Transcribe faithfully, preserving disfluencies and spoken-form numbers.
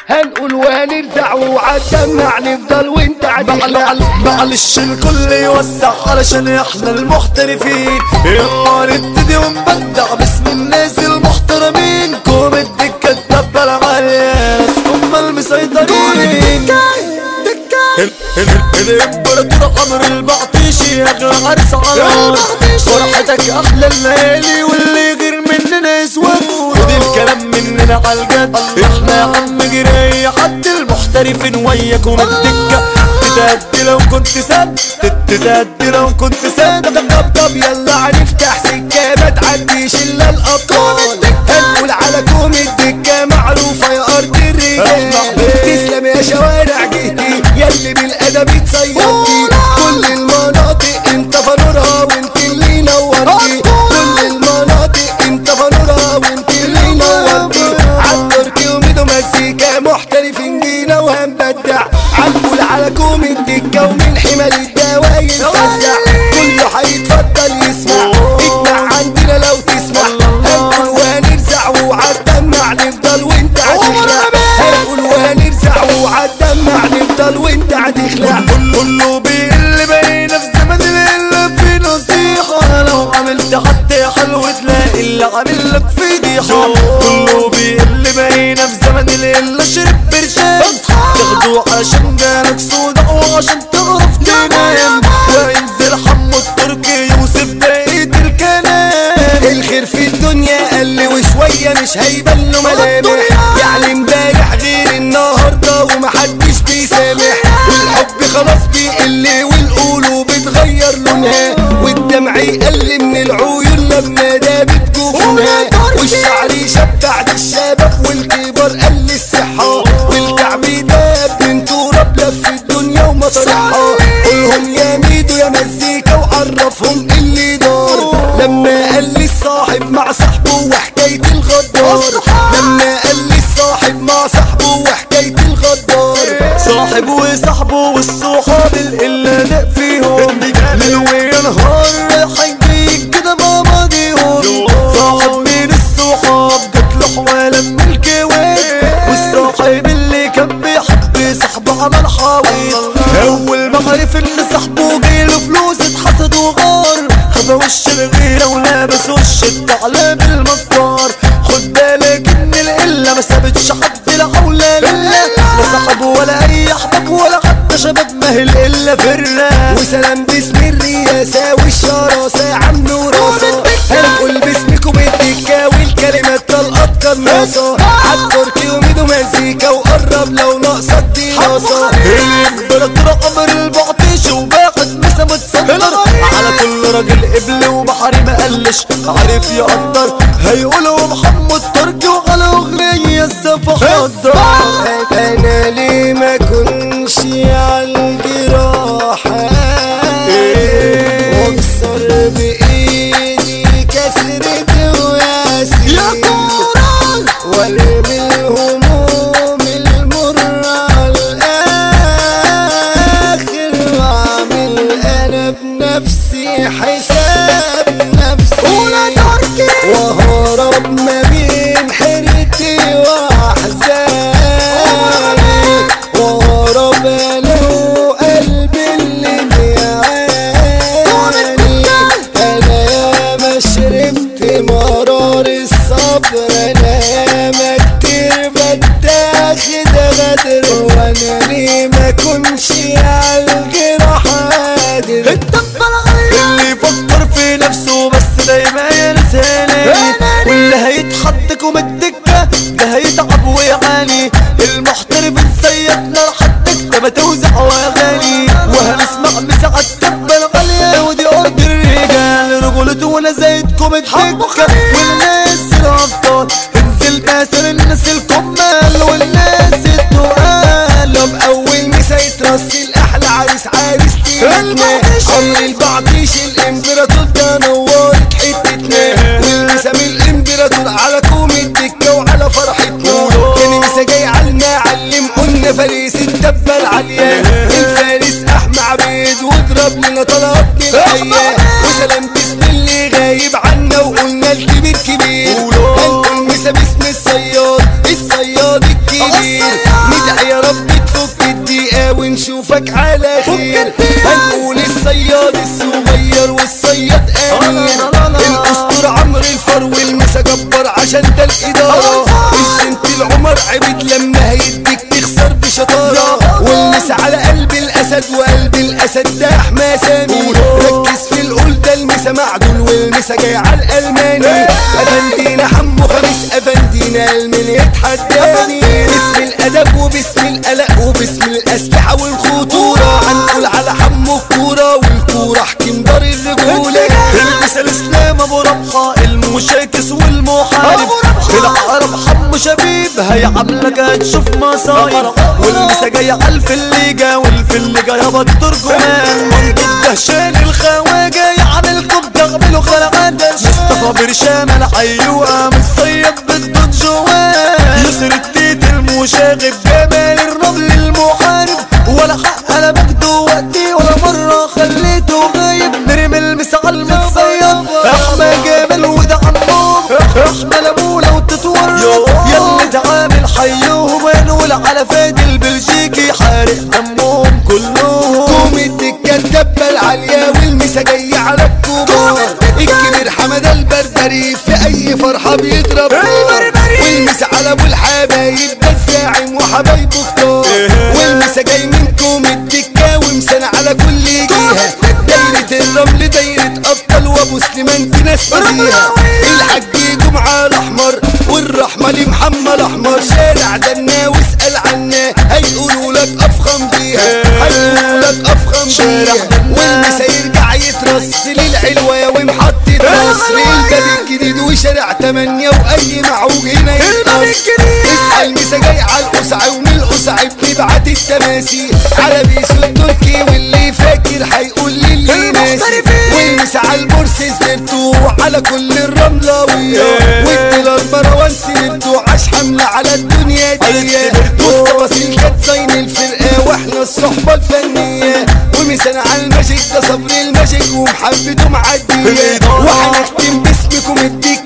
هنقول وهنرزع وعالدمع نفضل وانت عتخلع. معلش الكل يوسع علشان احنا المحترفين، يلا نبتدي ونبدع باسم الناس المحترمين. كوم الدكة تدبل على ناس هم المسيطرين. الامبراطور عمرو البعطيشي اغلى عرس على الارض، فرحتك احلى الليالي واللي غير مننا يسود. خد الكلام مننا عالجد، احنا يا عم جراي حد المحترفين وياكم الدكة. تتهدي لو كنت سد، تتهدي لو كنت سد. طب طب يلا هنفتح سكة ما تعديش الا الابطال. هنقول على كوم الدكة معروفة يا ارض الرجال. تسلم يا شوارع جهتي ياللي بالادب اتصيدتي. كل المناطق انت فنورها وانت اللي نورتي. كل المناطق انت فنورها وانت اللي نورتي. عالتركي وميدو مزيكا محترفين جينا وهنبدع. هنقول على كوم الدكة ومن حمل الدواء يتفزع. كله هيتفضل يسمع اجمع عندنا لو تسمع. هنقول وهنرزع وعالدمع نفضل وانت هتخلع. هنقول وهنرزع وعالدمع نفضل وانت هتخلع. كله بيقل بينا في زمن اللي في نصيحة. لو عملت حد حلو تلاقي اللي عامل لك فضيحة. كله بيقل بينا في زمن اللي شرب برشام. تاخدوه عشان جالك صداع وعشان تعرف تنام. وينزل حمو التركي يوسف بقية الكلام. الخير في الدنيا قل وشوية مش هيبان له ملامح. يعني امبارح غير النهارده ومحدش بيسامح. والحب خلاص بيقل والقلوب بتغير لونها. والدمع يقل من العيون لما دابت جفونها. والشعر يشبع للشباب والكبار قل الصحة. والكعب داب من تراب لف الدنيا ومطرحها. قولهم يا ميدو يا مزيكا وعرفهم اللي دار. لما قال لي الصاحب مع صاحبه وحكاية الغدار. لما قال لي الصاحب مع صاحبه وحكاية الغدار. صاحب وصاحبه والصحاب اللي دق فيهم. ليل ونهار رايحين كده مع بعضيهم. صاحب من الصحاب جاتله حوالة من الكويت. والصاحب اللي كان بيحب صاحبه عمل حاوي. اول ما عرف ان صاحبه جايله فلوس اتحسد وغار. خفى وش الغيرة ولابس وش الثعلب المكار. خد بالك ان القلة ما سابتش حد لا حول لله. لا صاحب ولا اي احباب ولا حتى شباب ما هي القلة فرة. وسلام باسم الرياسة والشراسة عملوا راسة. هنقول باسمكم الدكة والكلمات طلقت قناصة. عالتركي وميدو مزيكا وقرب لو ناقصة دراسة. الامبراطور عمرو البعطيشي وباخد مسا متصدر. على كل راجل قبل وبحري ما قلش عارف يقدر. هيقولوا محمد التركي وعلى اغنية السفة خضر. انا ليه ما كنش عالجراحة واكسر بايدي كسرة واسير. وارمي الهموم المرة عالاخر. واعمل انا بنفسي حساب نفسي. وهرب ما بين حيرتي واحزاني. وهرب انا وقلبي اللي بيعاني. انا ياما شربت مرار الصبر. انا ياما كتير بتاخد غدر. وانا ليه ما كنش عالجراح قادر. اللي يفكر في نفسه بس دايما ينساني. واللي هيتحدكم الدكة ده هيتعب ويعاني. المحترف نسيبنا لحد كتابة توزع واغاني. وهنسمع مساعة التبة الغالية ودي ارض الرجال. رجولته وانا زايدكم الدكة والناس الابطال. انزل مثل الناس الكمال والناس التقال. طب اول مسا يترسي الاحلى عريس عريس تيرتنا. عمرو البعطيشي الامبراطور ده نورت حتتنا. والمسا من الامبراطور على كوم الدكة وعلى فرحتنا. كان مسا جاي عالمعلم قلنا فارس الدبة العالية. الفارس احمى عبيد واضرب لنا طلبات من الحياة. وسلام باسم اللي غايب عنا وقلنا الكبير كبير. هنقول مسا باسم الصياد الصياد الكبير. ندعي يا رب تفك الدقيقة ونشوفك على خير. هنقول الصياد الصغير والصياد امير، الاسطور عمرو الفر والمسا جبار عشان ده الادارة. الجنت العمر عبد لما هيديك تخسر بشطارة، والمسا على قلب الاسد وقلب الاسد ده احمى سامي. ركز في القول ده المسا معدول والمسا جاي على الالماني. افندينا حمو خميس افندينا المن يتحداني، باسم الادب وباسم القلق وباسم الاسلحة والخطورة. هنقول على حمو الكورة والكورة حكيم دار الرجولة. المثل اسلام ابو ربحة المشاكس والمحارب، العقرب حمو شبيب هيعملك هتشوف مصايب. والمسا جاي على الفليجة والفليجة يابا الترجمان. منطق دهشان الخواجة يعملكم تغملوا خلقات. مصطفى برشام العيوقة متصيد بالضد جوان. يسر التيت المشاغب جمال الرمل المحارب، ولا حق على مجده وقتي ولا مرة خليته غايب. نرمي المسا على المتصيد احمى جمال وده عمهم، احمى لابو لو تتورط ياللي تعامل حيوهم. ونقول على فادي البلجيكي حارق دمهم كلهم. قوم الدكة الدبة العالية والمسا جاي على الكبار. الكبير حمد البربري في اي فرحة بيضرب نار، والمسا على ابو الحبايب ده الزاعم وحبايبه كتار. والمسا جاي منكم الدكة ومسانا على كل جهة. دايرة الرمل دايرة ابطال وابو سليمان في ناس فيها. الحاج جمعة الاحمر والرحمة لمحمد احمر. شارع دنا واسأل عنا هيقولوا لك افخم بيها، هيقولوا لك افخم بيها. والمسا يرجع يترص للعلوة ومحطة مصر الباب الجديد وشارع تمانية واي معوج هنا يتقص. اصحى المسا جاي على القصعة ومن القصعة بنبعت التماثيل على بيسو التركي. واللي فاكر هيقول للي ناسي. والمسا على البورس سبرتو على كل الرملاوية. والديلر مروان سبرتو عاش حملة على الدنيا دي. مصطفى سلكات زين الفرقة واحنا الصحبة الفنية. ومسانا على الماجيك ده صبر الماجيك ومحبته معدية. وهنختم باسمكم الديك